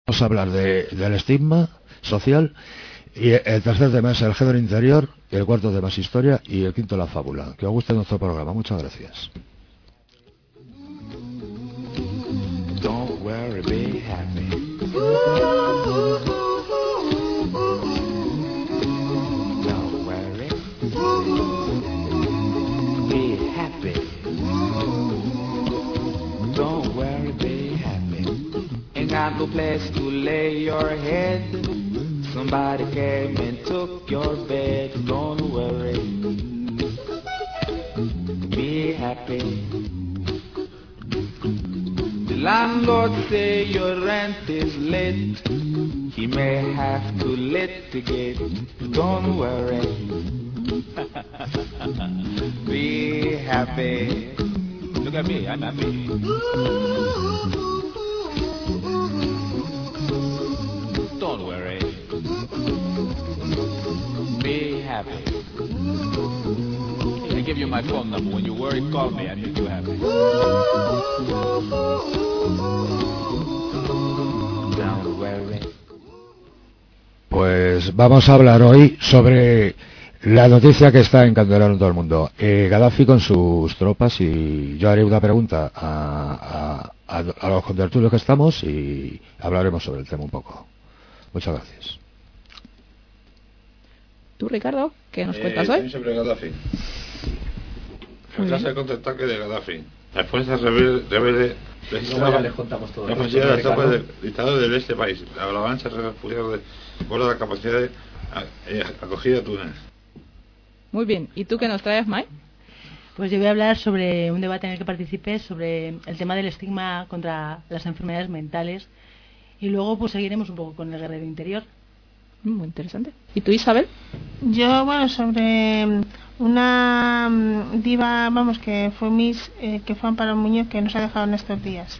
Vamos a hablar del estigma social, y el tercer tema es el género interior, y el cuarto tema es historia, y el quinto la fábula. Que os guste nuestro programa. Muchas gracias. Don't worry, be happy. Don't worry, be happy. Don't worry, be happy. Ain't got no place to lay your head. Somebody came and took your bed. Don't worry, be happy. The landlord say your rent is late. He may have to litigate. Don't worry, be happy. Look at me, I'm happy. Don't worry, be happy. I give you my phone number. When you worry, call me. I make you happy. Don't worry. Pues vamos a hablar hoy sobre la noticia que está encandelando en todo el mundo. Gaddafi con sus tropas, y yo haré una pregunta a los contertulios que estamos y hablaremos sobre el tema un poco. Muchas gracias. ¿Tú, Ricardo, qué nos cuentas hoy? Sobre Gaddafi. La clase de contraataque de Gaddafi. Las fuerzas rebeldes les contamos todo. La ofensiva de las tropas del dictador de este país. La avalancha de refugiados por la capacidad de acogida de Túnez. Muy bien. ¿Y tú qué nos traes, Mai? Pues yo voy a hablar sobre un debate en el que participé sobre el tema del estigma contra las enfermedades mentales, y luego pues seguiremos un poco con el guerrero interior. Muy interesante. ¿Y tú, Isabel? Yo, bueno, sobre una diva, vamos, que fue Miss, que fue Amparo Muñoz, que nos ha dejado en estos días.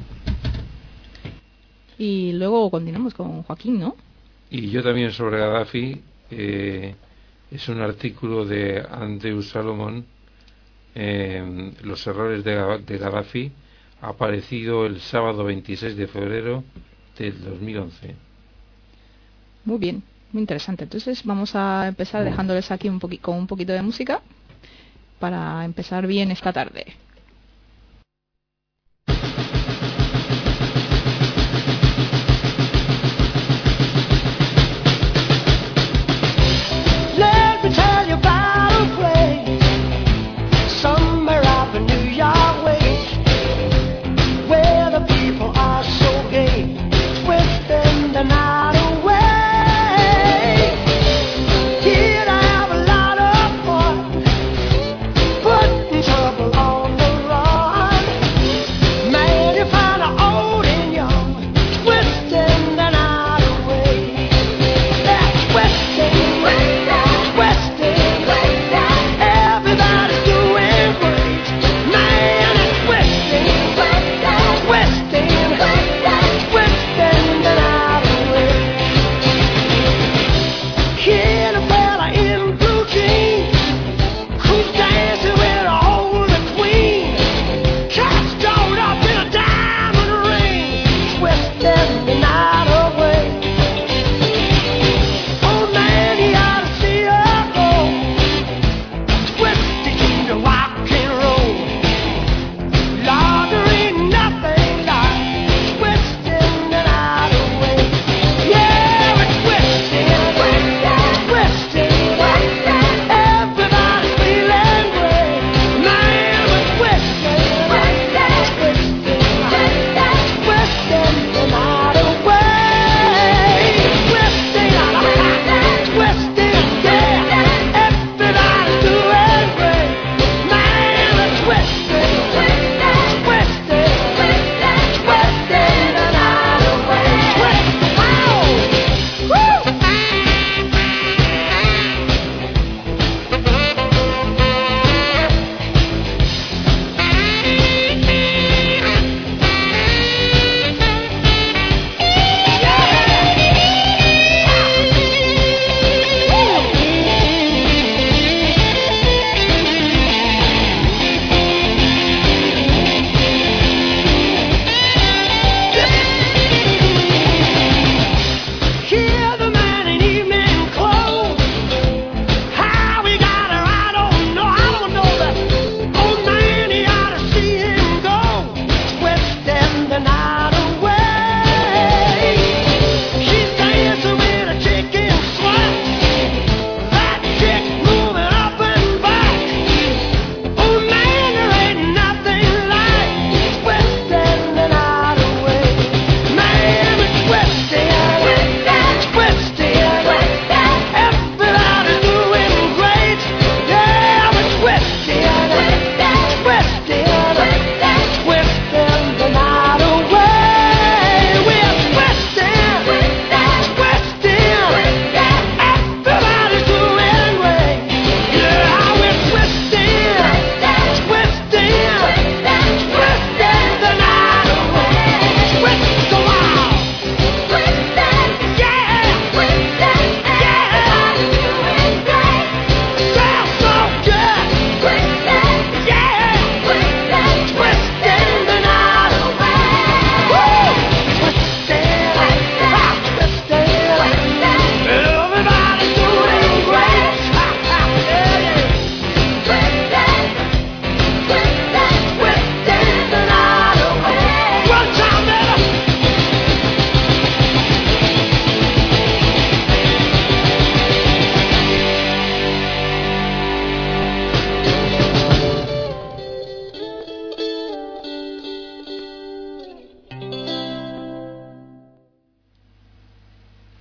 Y luego continuamos con Joaquín, ¿no? Y yo también sobre Gaddafi. Es un artículo de Andrew Salomon, los errores de Gaddafi, aparecido el sábado 26 de febrero del 2011. Muy bien, muy interesante. Entonces vamos a empezar dejándoles aquí con un poquito de música para empezar bien esta tarde. Trouble on the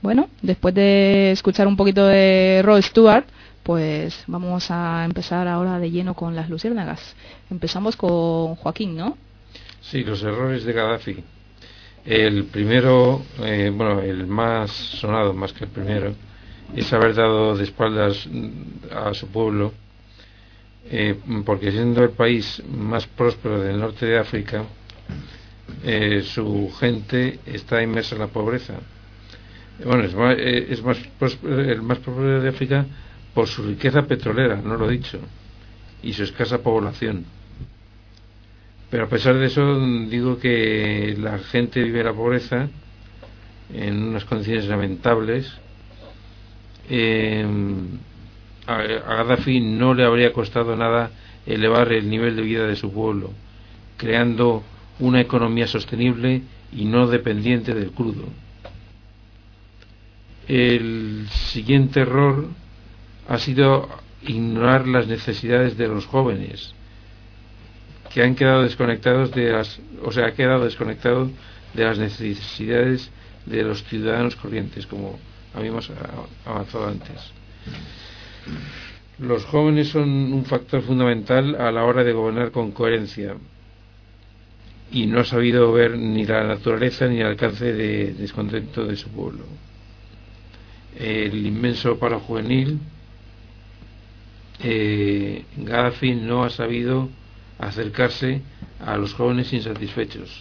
Bueno, después de escuchar un poquito de Rod Stewart, pues vamos a empezar ahora de lleno con las luciérnagas. Empezamos con Joaquín, ¿no? Sí, los errores de Gaddafi. El primero, el más sonado, más que el primero, es haber dado de espaldas a su pueblo, porque siendo el país más próspero del norte de África, su gente está inmersa en la pobreza. Bueno, es más el más próspero de África por su riqueza petrolera, no lo he dicho, y su escasa población. Pero a pesar de eso, digo que la gente vive la pobreza en unas condiciones lamentables. A Gaddafi no le habría costado nada elevar el nivel de vida de su pueblo, creando una economía sostenible y no dependiente del crudo. El siguiente error ha sido ignorar las necesidades de los jóvenes, que han quedado desconectados ha quedado desconectado de las necesidades de los ciudadanos corrientes, como habíamos avanzado antes. Los jóvenes son un factor fundamental a la hora de gobernar con coherencia, y no ha sabido ver ni la naturaleza ni el alcance de descontento de su pueblo. El inmenso paro juvenil, Gaddafi no ha sabido acercarse a los jóvenes insatisfechos.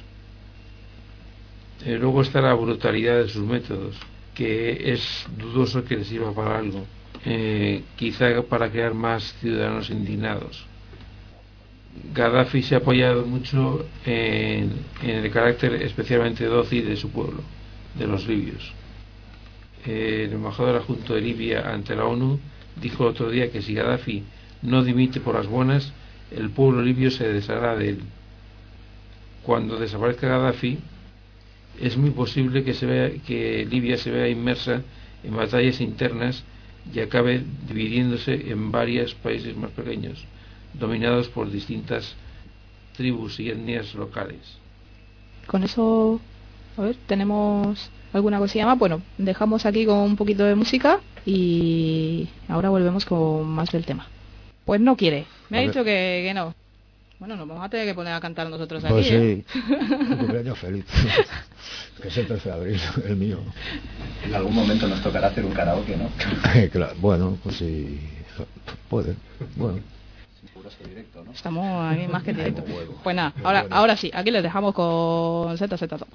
Luego está la brutalidad de sus métodos, que es dudoso que les sirva para algo, quizá para crear más ciudadanos indignados. Gaddafi se ha apoyado mucho en el carácter especialmente dócil de su pueblo, de los libios. El embajador adjunto de Libia ante la ONU dijo otro día que si Gaddafi no dimite por las buenas, el pueblo libio se deshará de él. Cuando desaparezca Gaddafi, es muy posible que Libia se vea inmersa en batallas internas y acabe dividiéndose en varios países más pequeños, dominados por distintas tribus y etnias locales. Con eso, a ver, tenemos alguna cosilla más. Bueno, dejamos aquí con un poquito de música y ahora volvemos con más del tema. Pues no quiere, me ha dicho que no. Bueno, nos vamos a tener que poner a cantar nosotros aquí. Pues sí, un cumpleaños feliz. Que es el 13 de abril, el mío. En algún momento nos tocará hacer un karaoke, ¿no? Claro, bueno, pues sí, puede, bueno. Directo, ¿no? Estamos aquí más que directo. Pues nada, ahora sí, aquí les dejamos con ZZ Top.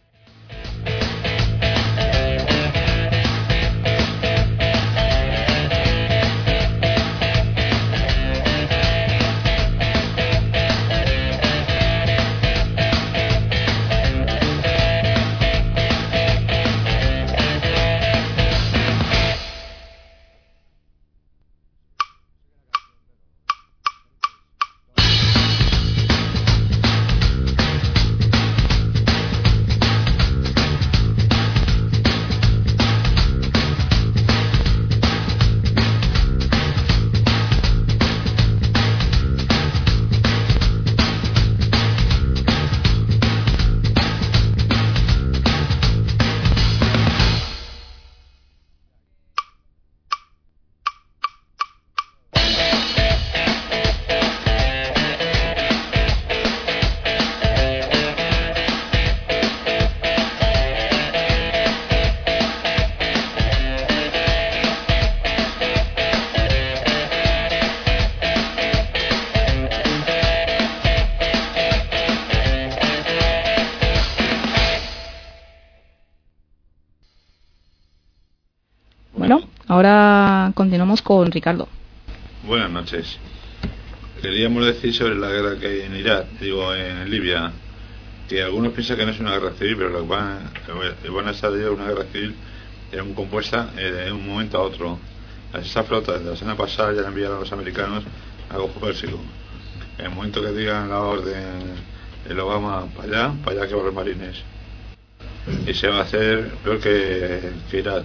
Ahora continuamos con Ricardo. Buenas noches. Queríamos decir sobre la guerra que hay en Irak, en Libia, que algunos piensan que no es una guerra civil, pero lo que van a salir una guerra civil compuesta de un momento a otro. Esa flota desde la semana pasada ya la enviaron a los americanos a Golfo Pérsico. En el momento que digan la orden el Obama para allá que van los marines. Y se va a hacer peor que Irak.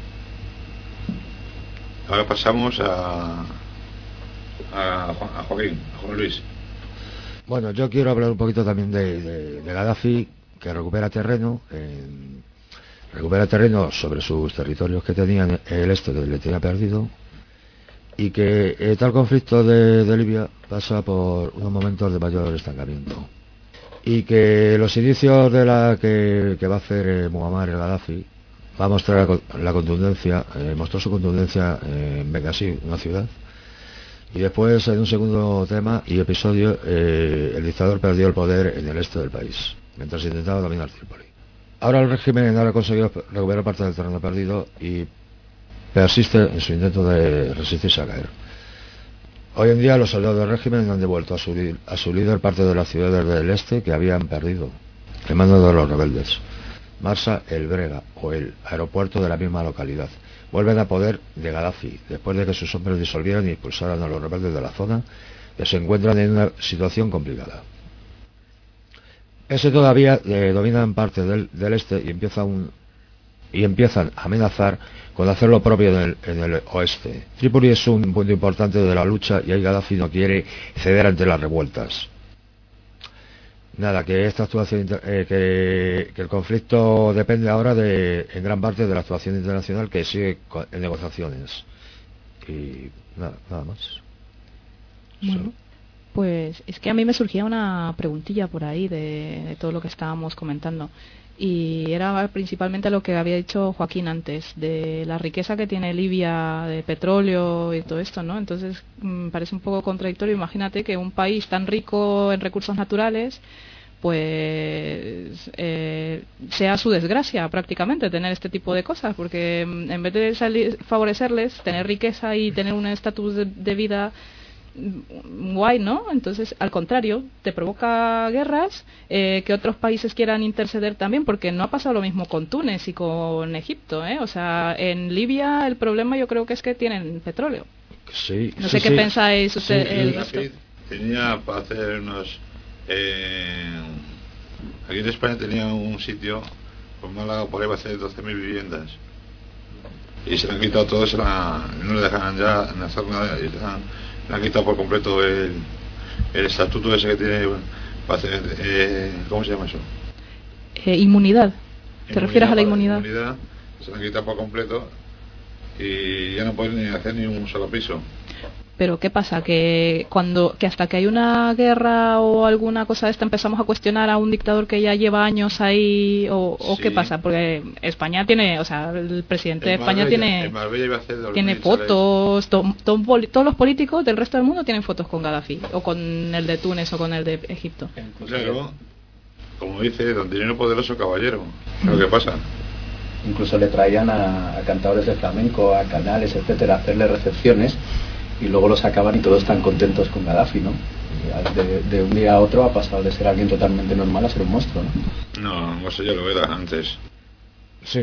Ahora pasamos a Joaquín, a Juan Luis. Bueno, yo quiero hablar un poquito también de Gaddafi, que recupera terreno. recupera terreno sobre sus territorios que tenían el este que le tenía perdido, y que tal conflicto de Libia pasa por unos momentos de mayor estancamiento, y que los inicios de la que va a hacer Muammar el Gaddafi va a mostrar la contundencia, mostró su contundencia en Bengasi, una ciudad, y después en un segundo tema y episodio el dictador perdió el poder en el este del país mientras intentaba dominar Trípoli. Ahora el régimen ha conseguido recuperar parte del terreno perdido y persiste en su intento de resistirse a caer. Hoy en día los soldados del régimen han devuelto a su líder parte de las ciudades del este que habían perdido en manos de los rebeldes. Marsa el Brega, o el aeropuerto de la misma localidad, vuelven a poder de Gaddafi después de que sus hombres disolvieran y expulsaran a los rebeldes de la zona, que se encuentran en una situación complicada. Ese todavía dominan parte del este y empiezan a amenazar con hacer lo propio en el oeste. Trípoli es un punto importante de la lucha y ahí Gaddafi no quiere ceder ante las revueltas. Nada, que esta actuación, que el conflicto depende ahora en gran parte de la actuación internacional que sigue en negociaciones. Y nada más. Bueno, pues es que a mí me surgía una preguntilla por ahí de todo lo que estábamos comentando. Y era principalmente lo que había dicho Joaquín antes, de la riqueza que tiene Libia de petróleo y todo esto, ¿no? Entonces parece un poco contradictorio. Imagínate que un país tan rico en recursos naturales, pues sea su desgracia prácticamente tener este tipo de cosas, porque en vez de favorecerles, tener riqueza y tener un estatus de vida guay, ¿no? Entonces, al contrario, te provoca guerras, que otros países quieran interceder también, porque no ha pasado lo mismo con Túnez y con Egipto, ¿eh? O sea, en Libia el problema yo creo que es que tienen petróleo. Sí. No sé qué pensáis ustedes. Tenía para hacer unos... aquí en España tenía un sitio, por Málaga, por ahí va a hacer 12.000 viviendas. Y se le han quitado todo, no le dejan ya hacer nada, y le han quitado por completo el estatuto ese que tiene para hacer, ¿cómo se llama eso? Inmunidad. ¿Te refieres a la inmunidad? Se la han quitado por completo y ya no pueden ni hacer ni un solo piso. Pero ¿qué pasa? Que hasta que hay una guerra o alguna cosa de esta empezamos a cuestionar a un dictador que ya lleva años ahí, o sí. ¿Qué pasa? Porque España tiene, o sea, el presidente de España tiene fotos, todos los políticos del resto del mundo tienen fotos con Gaddafi, o con el de Túnez o con el de Egipto. Claro, como dice, don dinero poderoso caballero, lo que pasa. Incluso le traían a cantadores de flamenco, a canales, etcétera, a hacerle recepciones, y luego los sacaban y todos están contentos con Gaddafi, ¿no? De un día a otro ha pasado de ser alguien totalmente normal a ser un monstruo, ¿no? No, eso ya lo era antes. Sí,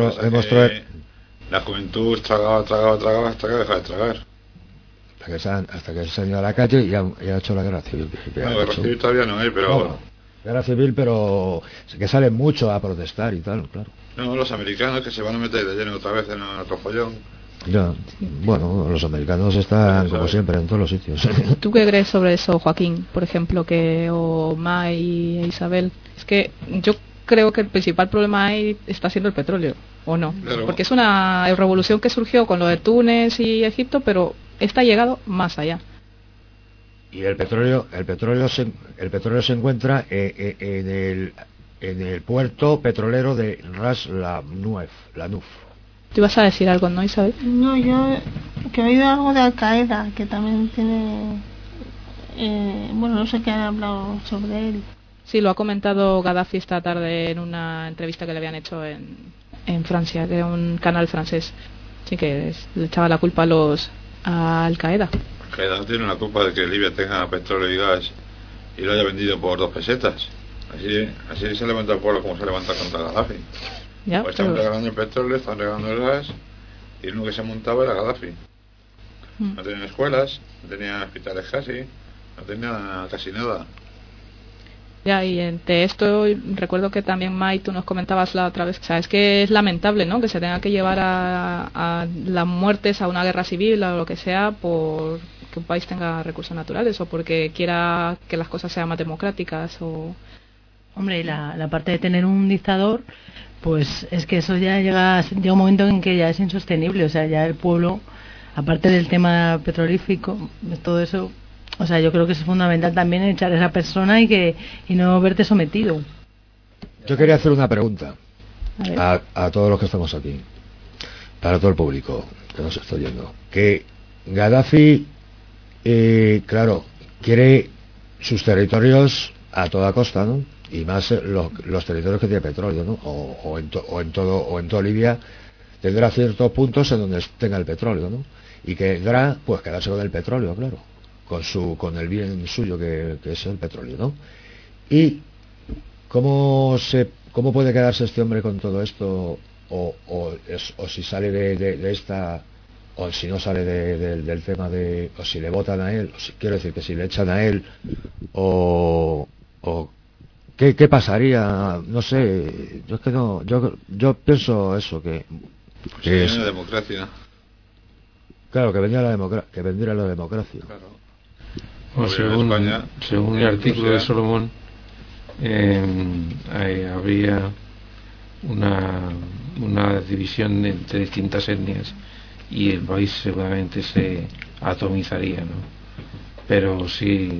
la juventud tragaba hasta que dejaba de tragar. Hasta que se salió a la calle y ha hecho la guerra civil. No, guerra civil todavía no hay, pero... No, guerra civil, pero que salen mucho a protestar y tal, claro. No, los americanos que se van a meter de lleno otra vez en otro follón. Ya, bueno, los americanos están como siempre en todos los sitios. ¿Tú qué crees sobre eso, Joaquín? Por ejemplo, o May e Isabel. Es que yo creo que el principal problema ahí está siendo el petróleo, ¿o no? Claro. Porque es una revolución que surgió con lo de Túnez y Egipto, pero esta ha llegado más allá. Y el petróleo se encuentra en el puerto petrolero de Ras Lanuf. ¿Tú ibas a decir algo, no, Isabel? No, yo que he oído algo de Al Qaeda, que también tiene... bueno, no sé qué han hablado sobre él. Sí, lo ha comentado Gaddafi esta tarde en una entrevista que le habían hecho en Francia, de un canal francés. Sí, que le echaba la culpa a Al Qaeda. Al Qaeda no tiene la culpa de que Libia tenga petróleo y gas y lo haya vendido por 2 pesetas. Así se levanta el pueblo como se levanta contra Gaddafi. Ya, pues están regalando el petróleo, están regalando el gas, y uno que se montaba era Gaddafi. No tenían escuelas, no tenían hospitales no tenían casi nada. Ya, y entre esto recuerdo que también, May, tú nos comentabas la otra vez, o sea, es que es lamentable, ¿no?, que se tenga que llevar a las muertes a una guerra civil o lo que sea por que un país tenga recursos naturales o porque quiera que las cosas sean más democráticas o Hombre, y la parte de tener un dictador, pues es que eso ya llega un momento en que ya es insostenible. O sea, ya el pueblo, aparte del tema petrolífico, todo eso, o sea, yo creo que es fundamental también echar a esa persona y no verte sometido. Yo quería hacer una pregunta A a todos los que estamos aquí, para todo el público que nos está oyendo. Que Gaddafi, claro, quiere sus territorios a toda costa, ¿no? Y más los territorios que tiene petróleo, ¿no? O en todo Libia tendrá ciertos puntos en donde tenga el petróleo, ¿no? Y querrá, pues, quedarse con el petróleo, claro, con el bien suyo que es el petróleo, ¿no? Y ¿cómo puede quedarse este hombre con todo esto? O si sale de esta, o si no sale del tema de, o si le votan a él, quiero decir que si le echan a él, o ¿qué pasaría? No sé, yo es que no, yo pienso eso, que Es es, una democracia. claro, que vendría la democracia. Claro. Bueno, según el artículo de Solomón, habría una división entre distintas etnias y el país seguramente se atomizaría, ¿no? Pero sí,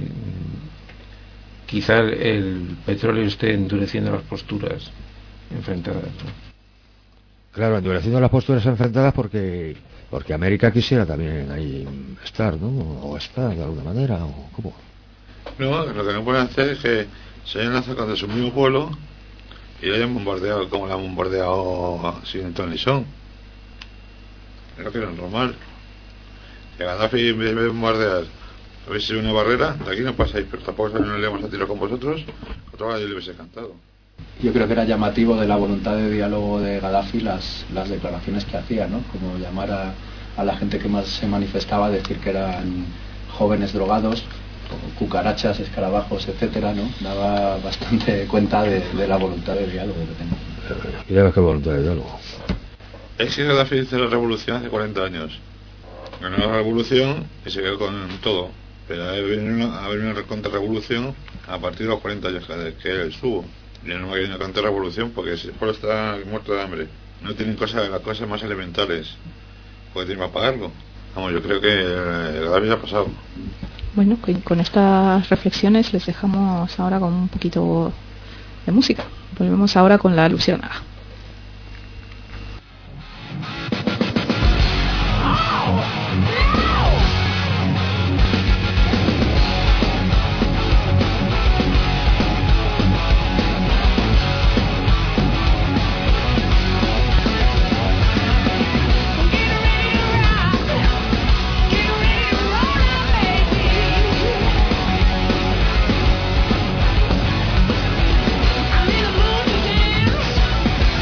quizá el petróleo esté endureciendo las posturas enfrentadas, ¿no? Claro, endureciendo las posturas enfrentadas porque América quisiera también ahí estar, ¿no? O estar de alguna manera, o ¿cómo? No, lo que no pueden hacer es que se hayan lanzado contra su mismo pueblo y lo hayan bombardeado como lo han bombardeado sin ton ni son. Creo que no es normal. Que Gaddafi, en vez de bombardear, hubiese una barrera, de aquí no pasáis, pero tampoco no le vamos a tirar con vosotros, otra vez yo le hubiese cantado. Yo creo que era llamativo de la voluntad de diálogo de Gaddafi las declaraciones que hacía, ¿no? Como llamar a la gente que más se manifestaba, decir que eran jóvenes drogados, cucarachas, escarabajos, etcétera, ¿no? Daba bastante cuenta de la voluntad de diálogo que tenía. Y ya ves qué voluntad de diálogo. Es que Gaddafi hizo la revolución hace 40 años. Ganó la revolución y se quedó con todo. Pero ha habido una contrarrevolución a partir de los 40 años que él estuvo. Y no hay una contrarrevolución porque el pueblo está muerto de hambre. No tienen las cosas más elementales. Porque tienen para pagarlo. Vamos, yo creo que Gaddafi ya ha pasado. Bueno, con estas reflexiones les dejamos ahora con un poquito de música. Volvemos ahora con la luciérnaga. I need a moon to dance.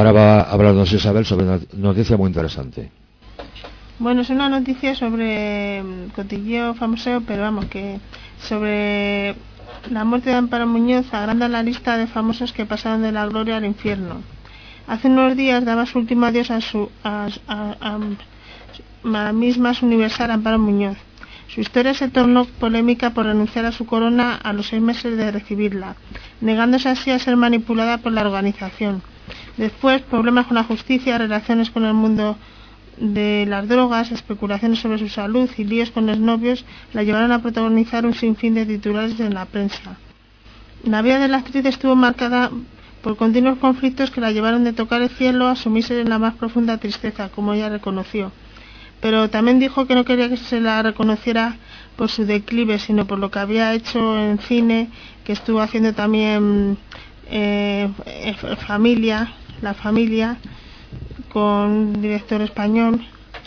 ahora va a hablarnos Isabel sobre una noticia muy interesante. Bueno, es una noticia sobre cotilleo famoso, pero vamos, que sobre la muerte de Amparo Muñoz agranda la lista de famosos que pasaron de la gloria al infierno. Hace unos días daba su último adiós a Miss Más Universal Amparo Muñoz. Su historia se tornó polémica por renunciar a su corona a los 6 meses de recibirla, negándose así a ser manipulada por la organización. Después, problemas con la justicia, relaciones con el mundo de las drogas, especulaciones sobre su salud y líos con los novios la llevaron a protagonizar un sinfín de titulares en la prensa. La vida de la actriz estuvo marcada por continuos conflictos que la llevaron de tocar el cielo a sumirse en la más profunda tristeza, como ella reconoció. Pero también dijo que no quería que se la reconociera por su declive, sino por lo que había hecho en cine, que estuvo haciendo también La Familia, con un director español,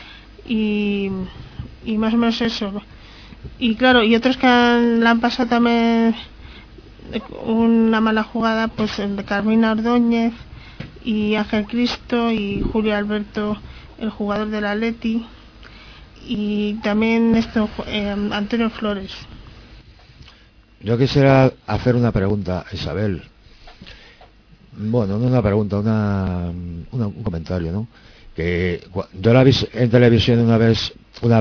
y más o menos eso. Y claro, y otros que la han pasado también una mala jugada, pues el de Carmina Ordóñez y Ángel Cristo y Julio Alberto, el jugador del Atleti, y también Antonio Flores. Yo quisiera hacer una pregunta a Isabel. Bueno, no una pregunta, un comentario, ¿no? Que yo la vi en televisión una vez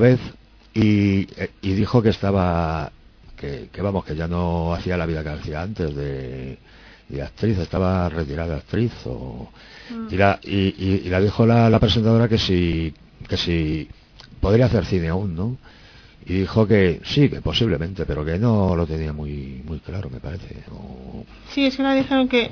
y dijo que estaba, que vamos, que ya no hacía la vida que hacía antes de actriz, estaba retirada de actriz, y la dijo la presentadora que si podría hacer cine aún, ¿no? Y dijo que sí, que posiblemente, pero que no lo tenía muy claro, me parece. Sí, es que la dijeron que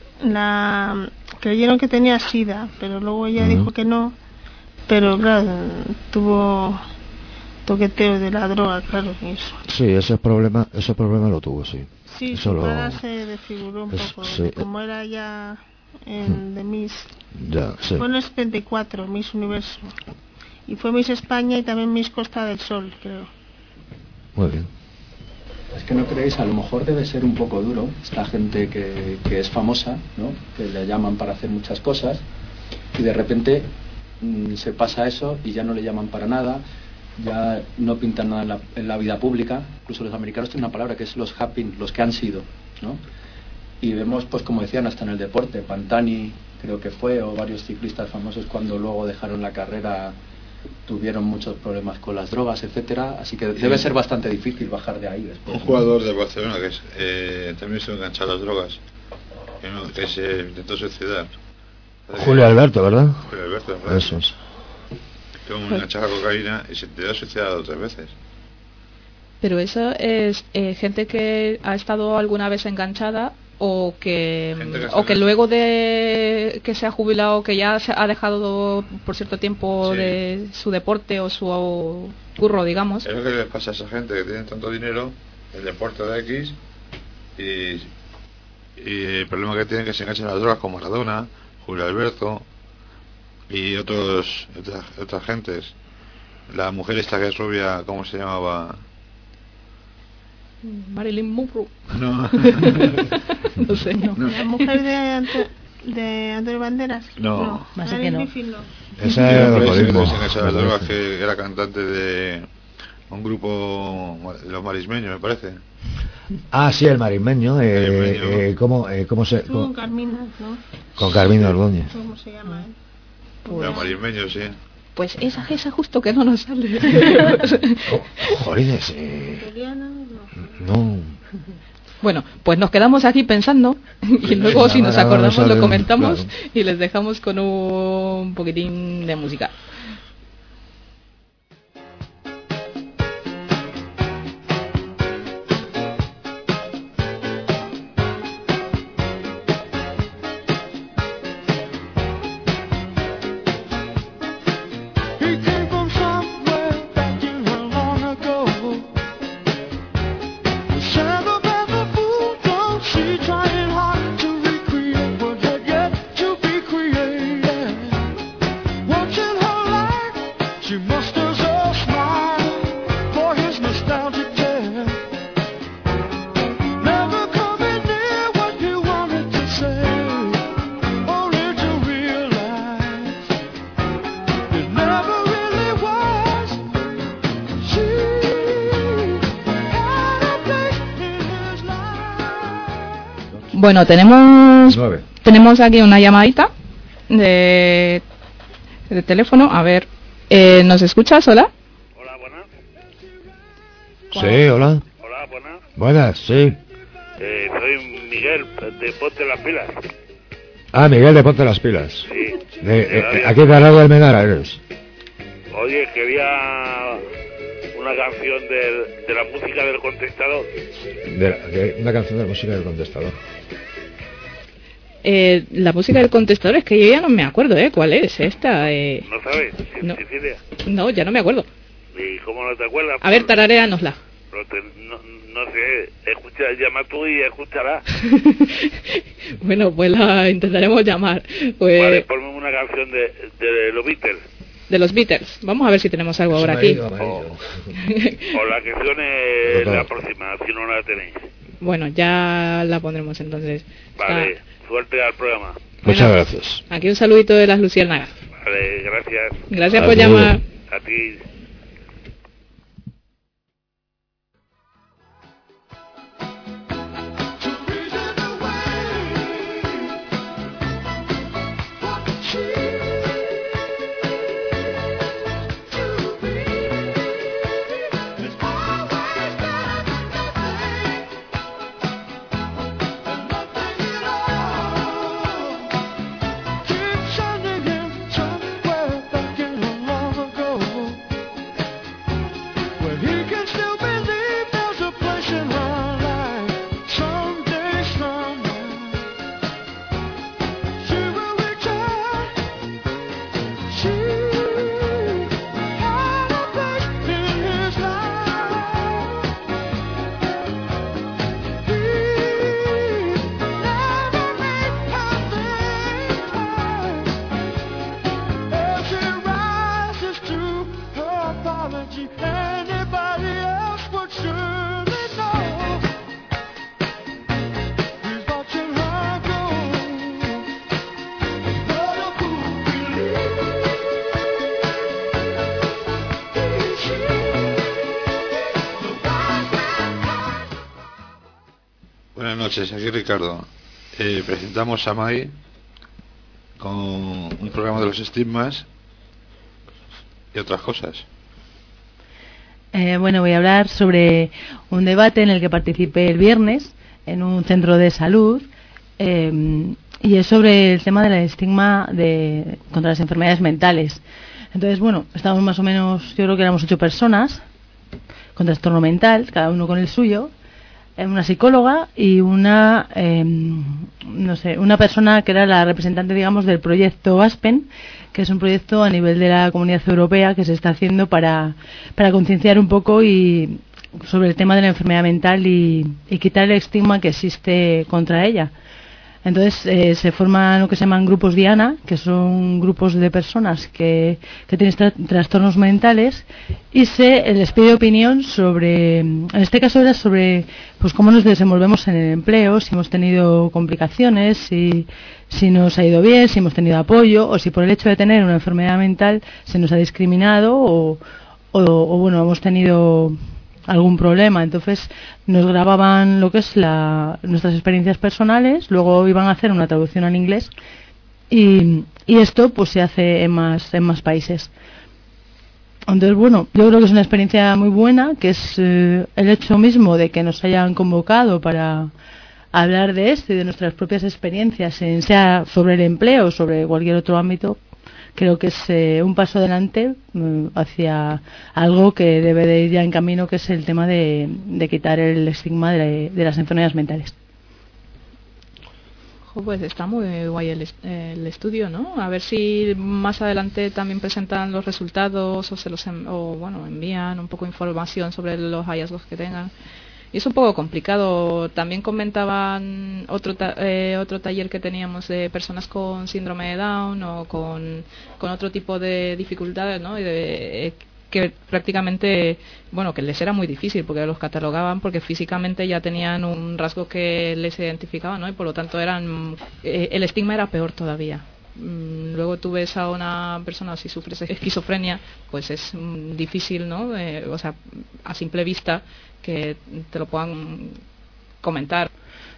creyeron que tenía SIDA, pero luego ella dijo que no, pero claro, tuvo toqueteo de la droga, claro, eso. Sí, ese problema lo tuvo, sí. Sí, eso su cara se desfiguró un poco, sí. Como era ya de Miss. Ya, sí. Fue en el 74, Miss Universo. Y fue Miss España y también Miss Costa del Sol, creo. Muy bien. Es que no creéis, a lo mejor debe ser un poco duro esta gente que es famosa, ¿no? Que le llaman para hacer muchas cosas y de repente se pasa eso y ya no le llaman para nada, ya no pintan nada en la vida pública. Incluso los americanos tienen una palabra que es los happen, los que han sido, ¿no? Y vemos, pues como decían, hasta en el deporte, Pantani creo que fue, o varios ciclistas famosos cuando luego dejaron la carrera tuvieron muchos problemas con las drogas, etcétera, así que debe ser bastante difícil bajar de ahí después. Un jugador de Barcelona que también se enganchó a las drogas, que se intentó suicidar. Julio Alberto, ¿verdad? Julio Alberto, ¿verdad? Eso es. Tuvo una enganchada a cocaína y se intentó suicidar 2 o 3 veces. Pero eso es gente que ha estado alguna vez enganchada o que luego de que se ha jubilado, que ya se ha dejado por cierto tiempo de su deporte o su curro, digamos. Es lo que les pasa a esa gente que tiene tanto dinero, el deporte de X, y el problema que tienen es que se enganchan a las drogas como Maradona, Julio Alberto y otras gentes. La mujer esta que es rubia, ¿cómo se llamaba? Marilyn Monroe. No. No sé, no. ¿La mujer de Antonio Banderas? No. Más que no. Esa es el alcoholismo. Que era cantante de un grupo de los marismeños, me parece. Ah, sí, el marismeño. ¿Cómo se...? Con Carmina, ¿no? Con Carmina Ordóñez. ¿Cómo se llama? Los marismeños, sí. Pues esa justo que no nos sale. Jolines, no. Bueno, pues nos quedamos aquí pensando y luego si nos acordamos lo comentamos, claro. Y les dejamos con un poquitín de música. Watching her Bueno, tenemos 9. aquí una llamadita de teléfono. A ver, ¿nos escuchas? Hola. Hola, buenas. Sí, hola. Hola, buenas. Buenas, sí. Soy Miguel, de Ponte las Pilas. Ah, Miguel de Ponte las Pilas. Sí. Aquí de Arado del Menara eres. Oye, quería una canción de la música del contestador. Una canción de la música del contestador. La música del contestador, es que yo ya no me acuerdo, ¿cuál es esta? ¿No sabes? No. ¿Tienes idea? No, ya no me acuerdo. ¿Y cómo no te acuerdas? A ver, tararéanosla. No sé, llama tú y escúchala. Bueno, pues la intentaremos llamar. Pues, Vale, ponme una canción de los Beatles. de los Beatles. Vamos a ver si tenemos algo ahora aquí. O la que suene la próxima, si no la tenéis. Bueno, ya la pondremos entonces. Vale, suerte al programa. Muchas gracias. Aquí un saludito de las Luciérnagas. Vale, gracias. Gracias por llamar. A ti. Buenas noches, aquí Ricardo. Presentamos a Mai con un programa de los estigmas y otras cosas. Bueno, voy a hablar sobre un debate en el que participé el viernes en un centro de salud y es sobre el tema del estigma contra las enfermedades mentales. Entonces, bueno, estábamos más o menos, yo creo que éramos 8 personas con trastorno mental, cada uno con el suyo, una psicóloga y una persona que era la representante, digamos, del proyecto Aspen, que es un proyecto a nivel de la Comunidad Europea que se está haciendo para concienciar un poco y sobre el tema de la enfermedad mental y quitar el estigma que existe contra ella. Entonces se forman lo que se llaman grupos Diana, que son grupos de personas que tienen trastornos mentales, y se les pide opinión sobre, en este caso era sobre pues cómo nos desenvolvemos en el empleo, si hemos tenido complicaciones, si nos ha ido bien, si hemos tenido apoyo, o si por el hecho de tener una enfermedad mental se nos ha discriminado o bueno, hemos tenido algún problema. Entonces nos grababan lo que es nuestras experiencias personales, luego iban a hacer una traducción al inglés y esto pues se hace en más países. Entonces, bueno, yo creo que es una experiencia muy buena, que es el hecho mismo de que nos hayan convocado para hablar de esto y de nuestras propias experiencias, sea sobre el empleo o sobre cualquier otro ámbito. Creo que es un paso adelante hacia algo que debe de ir ya en camino, que es el tema de quitar el estigma de las enfermedades mentales. Pues está muy guay el estudio, ¿no? A ver si más adelante también presentan los resultados o bueno, envían un poco de información sobre los hallazgos que tengan. Y es un poco complicado. También comentaban otro taller que teníamos de personas con síndrome de Down o con otro tipo de dificultades, ¿no? Que prácticamente, bueno, que les era muy difícil porque los catalogaban porque físicamente ya tenían un rasgo que les identificaba, ¿no? Y por lo tanto el estigma era peor todavía. Luego tú ves a una persona, si sufres esquizofrenia, pues es difícil, ¿no? O sea, a simple vista que te lo puedan comentar.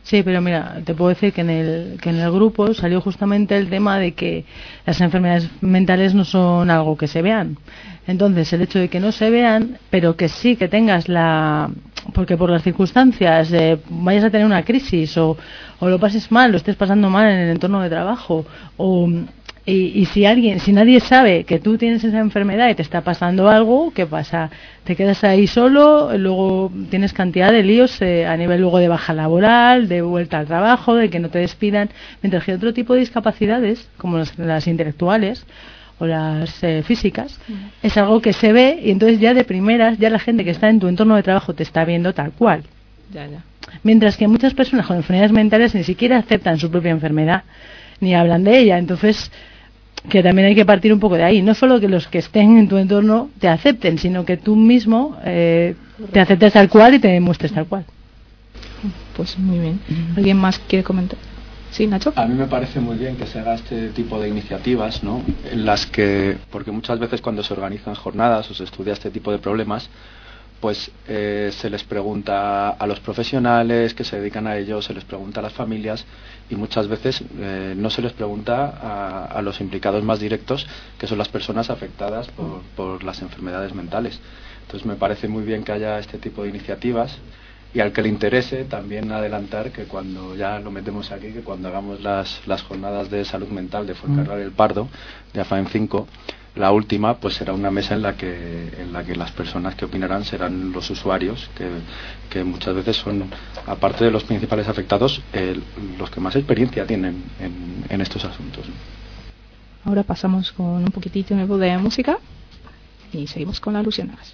Sí, pero mira, te puedo decir que en el grupo salió justamente el tema de que las enfermedades mentales no son algo que se vean. Entonces, el hecho de que no se vean, pero que sí que tengas porque por las circunstancias vayas a tener una crisis o lo pases mal, lo estés pasando mal en el entorno de trabajo y si nadie sabe que tú tienes esa enfermedad y te está pasando algo, ¿qué pasa? Te quedas ahí solo, luego tienes cantidad de líos a nivel luego de baja laboral, de vuelta al trabajo, de que no te despidan, mientras que otro tipo de discapacidades, como las intelectuales o las físicas, es algo que se ve y entonces ya de primeras, ya la gente que está en tu entorno de trabajo te está viendo tal cual. Ya. Mientras que muchas personas con enfermedades mentales ni siquiera aceptan su propia enfermedad, ni hablan de ella, entonces que también hay que partir un poco de ahí, no solo que los que estén en tu entorno te acepten, sino que tú mismo te aceptes tal cual y te demuestres tal cual. Pues muy bien. ¿Alguien más quiere comentar? Sí, Nacho. A mí me parece muy bien que se haga este tipo de iniciativas, ¿no? En las que, porque muchas veces cuando se organizan jornadas o se estudia este tipo de problemas, pues se les pregunta a los profesionales que se dedican a ello, se les pregunta a las familias y muchas veces no se les pregunta a los implicados más directos, que son las personas afectadas por las enfermedades mentales. Entonces me parece muy bien que haya este tipo de iniciativas y al que le interese también adelantar que cuando ya lo metemos aquí, que cuando hagamos las jornadas de salud mental de Fuencarral El Pardo, de AFAEN 5, la última pues será una mesa en la que las personas que opinarán serán los usuarios, que muchas veces son, aparte de los principales afectados, los que más experiencia tienen en estos asuntos. Ahora pasamos con un poquitito de música y seguimos con las luciérnagas.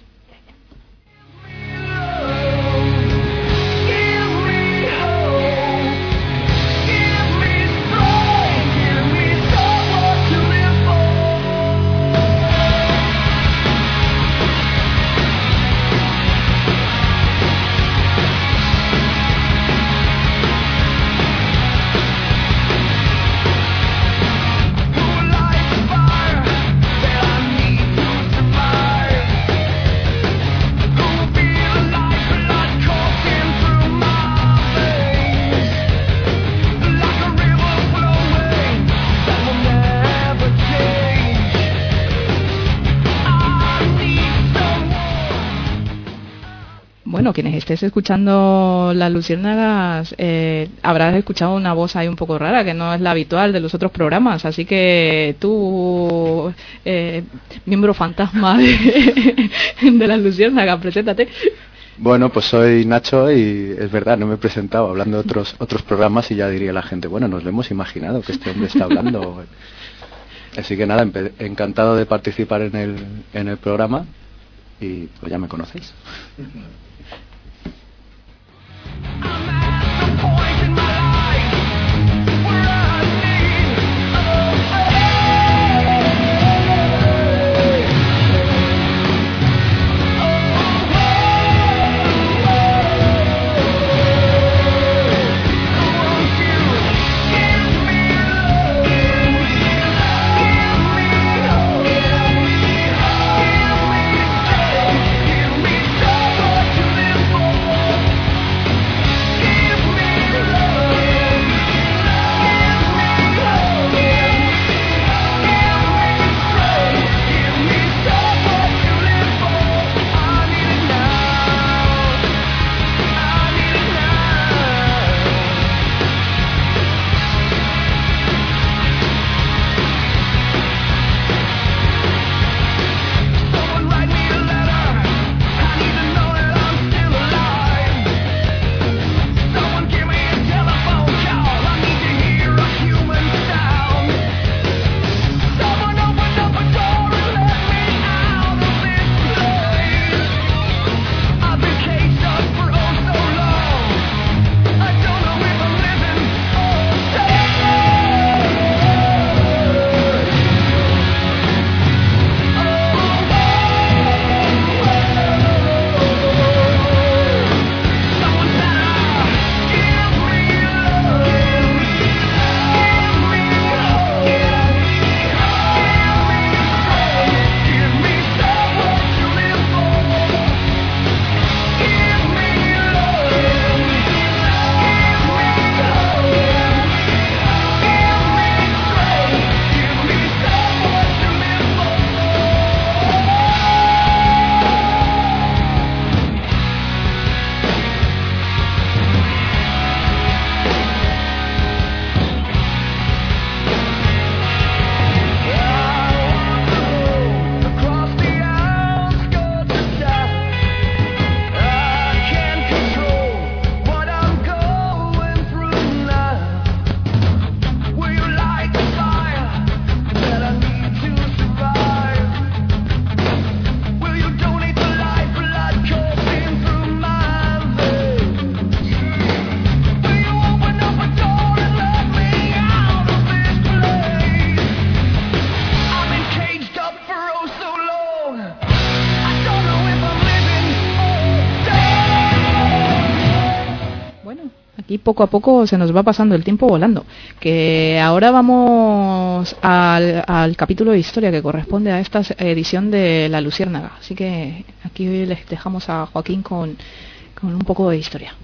Bueno, quienes estés escuchando las luciérnagas habrás escuchado una voz ahí un poco rara, que no es la habitual de los otros programas, así que tú, miembro fantasma de las luciérnagas, preséntate. Bueno, pues soy Nacho y es verdad, no me he presentado hablando de otros programas y ya diría la gente, bueno, nos lo hemos imaginado que este hombre está hablando. Así que nada, encantado de participar en el programa y pues ya me conocéis. Give me so much to live aquí poco a poco se nos va pasando el tiempo volando. Que ahora vamos al capítulo de historia que corresponde a esta edición de La Luciérnaga. Así que aquí les dejamos a Joaquín con un poco de historia.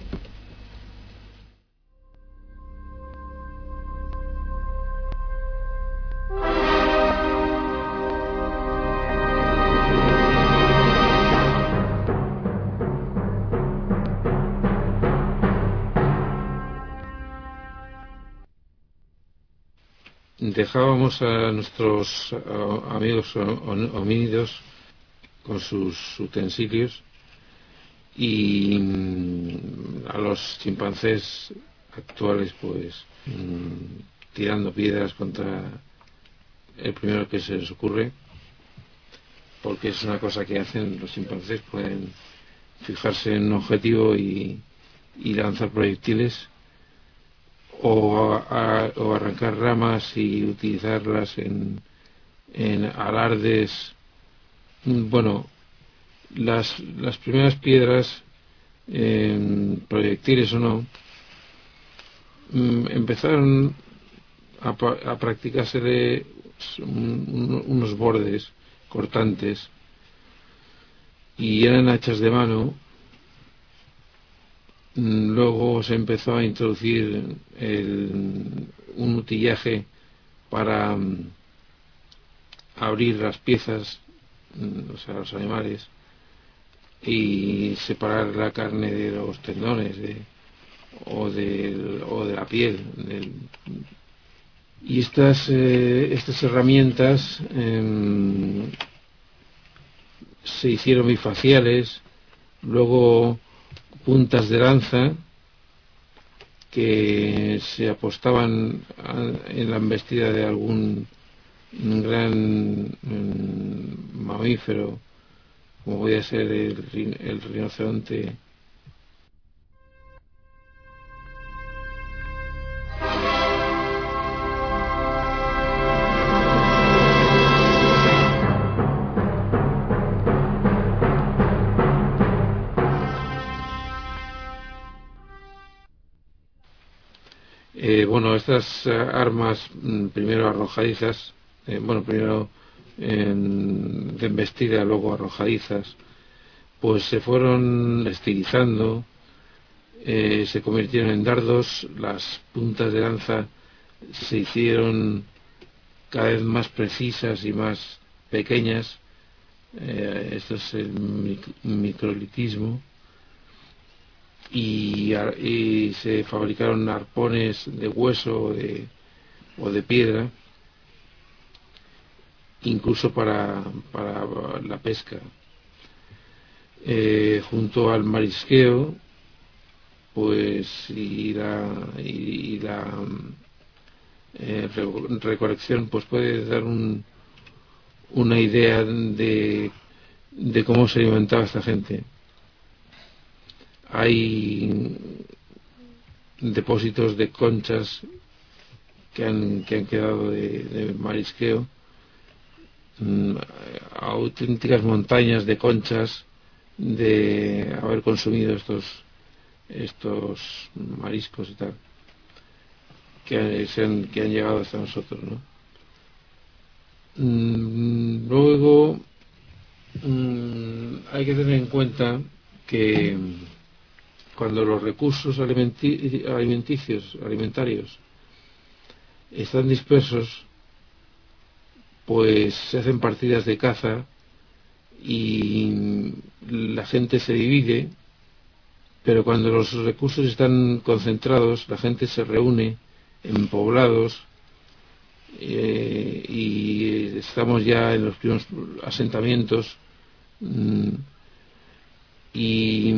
Dejábamos a nuestros amigos homínidos con sus utensilios y a los chimpancés actuales pues tirando piedras contra el primero que se les ocurre, porque es una cosa que hacen los chimpancés, pueden fijarse en un objetivo y lanzar proyectiles o arrancar ramas y utilizarlas en alardes. Bueno, las primeras piedras, proyectiles o no, empezaron a practicarse de unos bordes cortantes y eran hachas de mano. Luego se empezó a introducir un utillaje para abrir las piezas, o sea, los animales, y separar la carne de los tendones o de la piel. Y estas herramientas se hicieron bifaciales, luego puntas de lanza que se apostaban en la embestida de algún gran mamífero, como podía ser el rinoceronte. Bueno, estas armas primero arrojadizas, primero de embestida, luego arrojadizas, pues se fueron estilizando, se convirtieron en dardos, las puntas de lanza se hicieron cada vez más precisas y más pequeñas. Esto es el microlitismo. Y se fabricaron arpones de hueso o de piedra, incluso para la pesca. Junto al marisqueo, pues y la recolección, pues puede dar una idea de cómo se alimentaba esta gente. Hay depósitos de conchas que han quedado de marisqueo, auténticas montañas de conchas de haber consumido estos mariscos y tal, que han llegado hasta nosotros, ¿no? Luego hay que tener en cuenta que cuando los recursos alimentarios están dispersos, pues se hacen partidas de caza y la gente se divide, pero cuando los recursos están concentrados, la gente se reúne en poblados y estamos ya en los primeros asentamientos y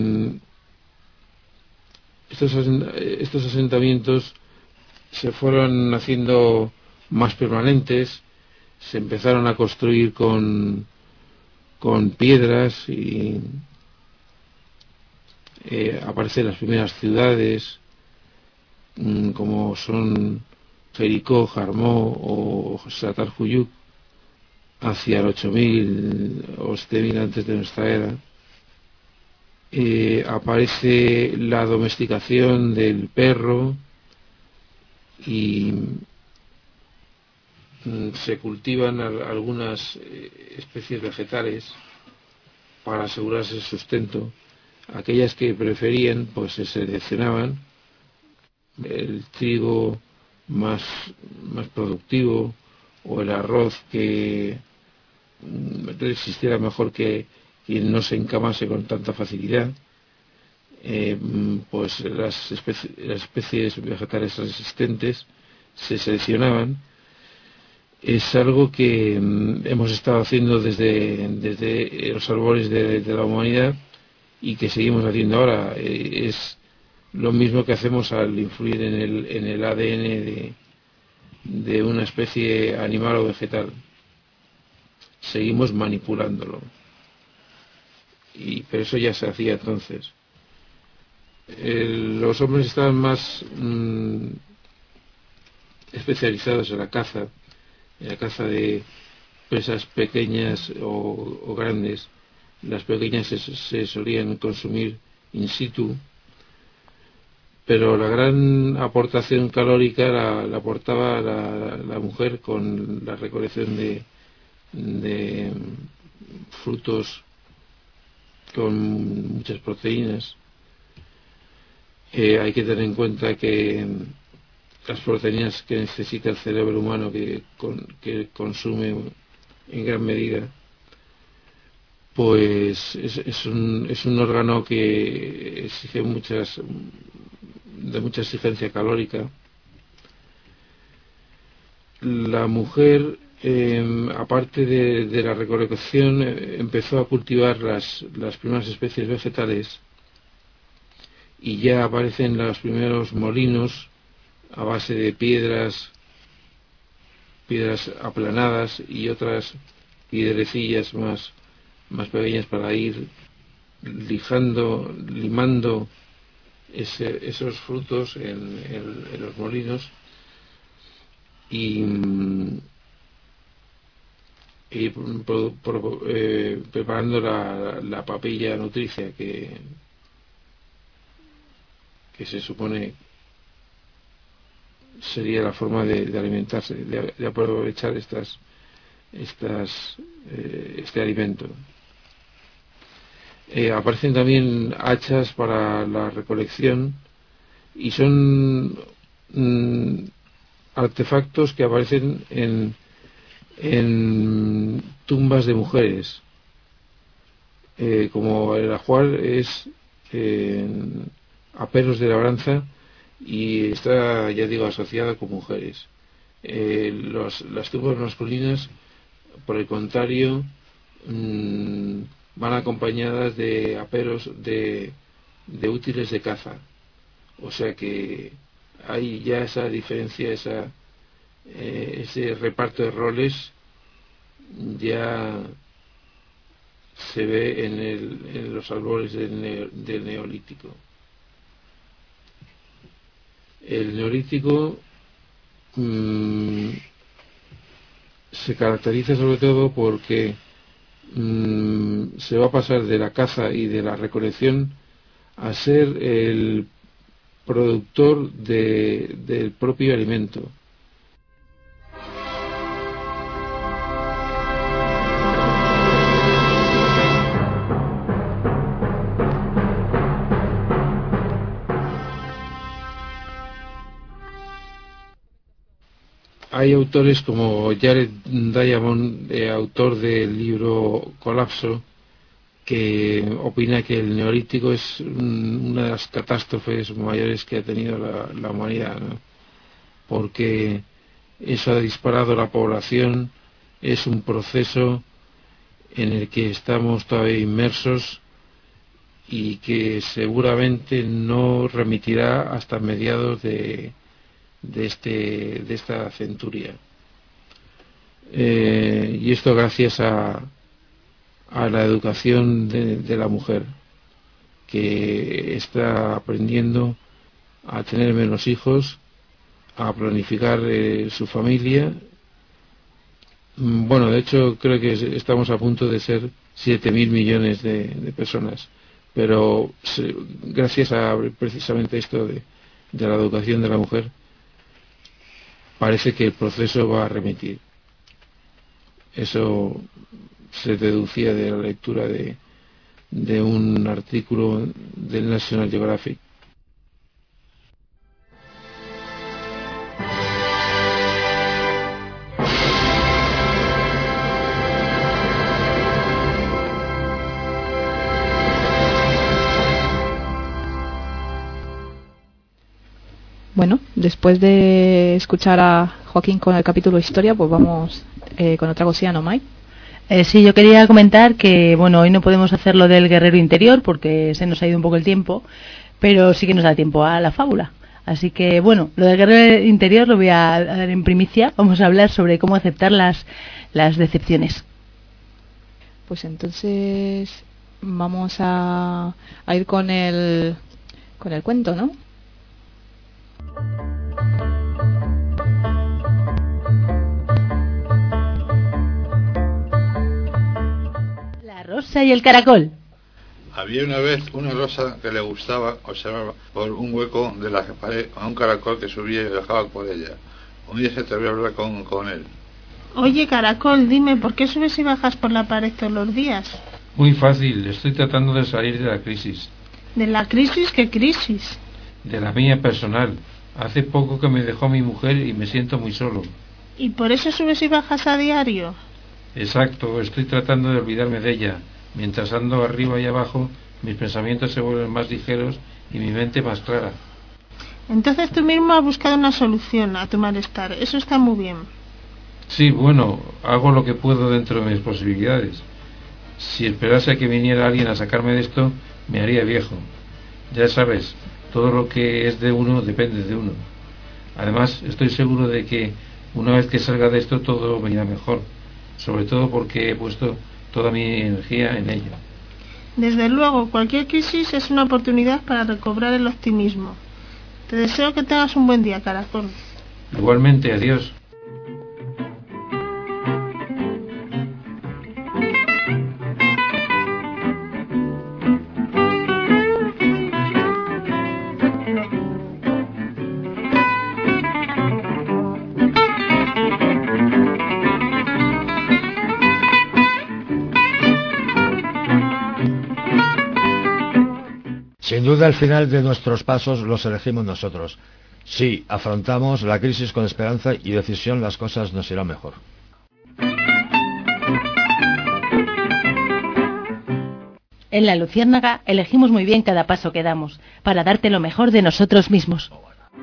estos asentamientos se fueron haciendo más permanentes, se empezaron a construir con piedras y aparecen las primeras ciudades como son Jericó, Jarmó o Satar-Juyuk hacia el 8000 o 7000 antes de nuestra era. aparece la domesticación del perro y se cultivan algunas especies vegetales para asegurarse el sustento. Aquellas que preferían, pues se seleccionaban el trigo más productivo o el arroz que resistiera mejor, que no se encamase con tanta facilidad. Pues las especies vegetales resistentes se seleccionaban. Es algo que hemos estado haciendo desde los albores de la humanidad y que seguimos haciendo ahora. Es lo mismo que hacemos al influir en el ADN de una especie animal o vegetal. Seguimos manipulándolo. Pero eso ya se hacía entonces. Los hombres estaban más especializados en la caza de presas pequeñas o grandes. Las pequeñas se solían consumir in situ, pero la gran aportación calórica la aportaba la mujer con la recolección de frutos con muchas proteínas. Hay que tener en cuenta que las proteínas que necesita el cerebro humano, que consume en gran medida, pues es un órgano que exige mucha exigencia calórica. La mujer, aparte de la recolección, empezó a cultivar las primeras especies vegetales, y ya aparecen los primeros molinos a base de piedras aplanadas y otras piedrecillas más pequeñas para ir limando esos frutos en los molinos y preparando la papilla nutricia que se supone sería la forma de alimentarse, de aprovechar este alimento. Aparecen también hachas para la recolección y son artefactos que aparecen en tumbas de mujeres, como el ajuar es aperos de labranza y está, ya digo, asociada con mujeres. Las tumbas masculinas, por el contrario, van acompañadas de aperos de útiles de caza. O sea que hay ya esa diferencia, ese reparto de roles ya se ve en los albores del Neolítico. El Neolítico se caracteriza sobre todo porque se va a pasar de la caza y de la recolección a ser el productor del propio alimento. Hay autores como Jared Diamond, autor del libro Colapso, que opina que el Neolítico es una de las catástrofes mayores que ha tenido la humanidad, ¿no? Porque eso ha disparado la población, es un proceso en el que estamos todavía inmersos y que seguramente no remitirá hasta mediados de esta centuria, y esto gracias a la educación de la mujer, que está aprendiendo a tener menos hijos, a planificar su familia. Bueno, de hecho creo que estamos a punto de ser 7.000 millones de personas, pero gracias a precisamente esto de la educación de la mujer, parece que el proceso va a remitir. Eso se deducía de la lectura de un artículo del National Geographic. Bueno, después de escuchar a Joaquín con el capítulo Historia, pues vamos con otra cosilla, ¿no, Mai? Sí, yo quería comentar que, bueno, hoy no podemos hacer lo del guerrero interior porque se nos ha ido un poco el tiempo, pero sí que nos da tiempo a la fábula. Así que, bueno, lo del guerrero interior lo voy a dar en primicia. Vamos a hablar sobre cómo aceptar las decepciones. Pues entonces vamos a ir con el cuento, ¿no? La rosa y el caracol. Había una vez una rosa que le gustaba observar por un hueco de la pared a un caracol que subía y bajaba por ella. Un día se atrevió a hablar con él. Oye, caracol, dime, ¿por qué subes y bajas por la pared todos los días? Muy fácil, estoy tratando de salir de la crisis. ¿De la crisis? ¿Qué crisis? De la mía personal. Hace poco que me dejó mi mujer y me siento muy solo. ¿Y por eso subes y bajas a diario? Exacto, estoy tratando de olvidarme de ella. Mientras ando arriba y abajo, mis pensamientos se vuelven más ligeros y mi mente más clara. Entonces tú mismo has buscado una solución a tu malestar. Eso está muy bien. Sí, bueno, hago lo que puedo dentro de mis posibilidades. Si esperase a que viniera alguien a sacarme de esto, me haría viejo. Ya sabes, todo lo que es de uno depende de uno. Además, estoy seguro de que una vez que salga de esto todo me irá mejor, sobre todo porque he puesto toda mi energía en ello. Desde luego, cualquier crisis es una oportunidad para recobrar el optimismo. Te deseo que tengas un buen día, caracol. Igualmente, adiós. Sin duda, el final de nuestros pasos los elegimos nosotros. Si afrontamos la crisis con esperanza y decisión, las cosas nos irán mejor. En La Luciérnaga elegimos muy bien cada paso que damos, para darte lo mejor de nosotros mismos.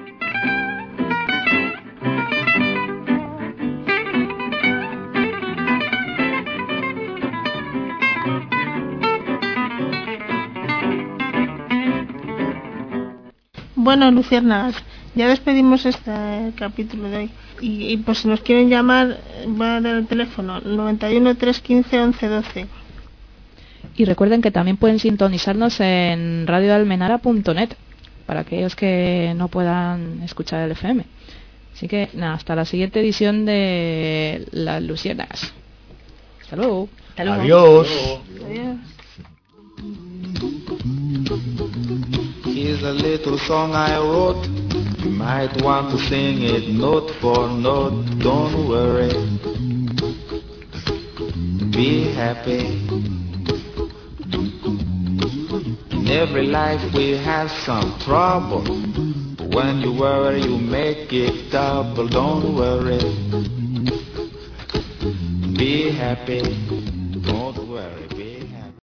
Bueno, luciérnagas, ya despedimos este capítulo de hoy. Y pues si nos quieren llamar, va a dar el teléfono 91 315 1112. Y recuerden que también pueden sintonizarnos en radioalmenara.net para aquellos que no puedan escuchar el FM. Así que nada, hasta la siguiente edición de Las Luciérnagas. Hasta luego. Hasta luego. Adiós. Adiós. Here's a little song I wrote. You might want to sing it note for note. Don't worry. Be happy. In every life we have some trouble. But when you worry, you make it double. Don't worry. Be happy.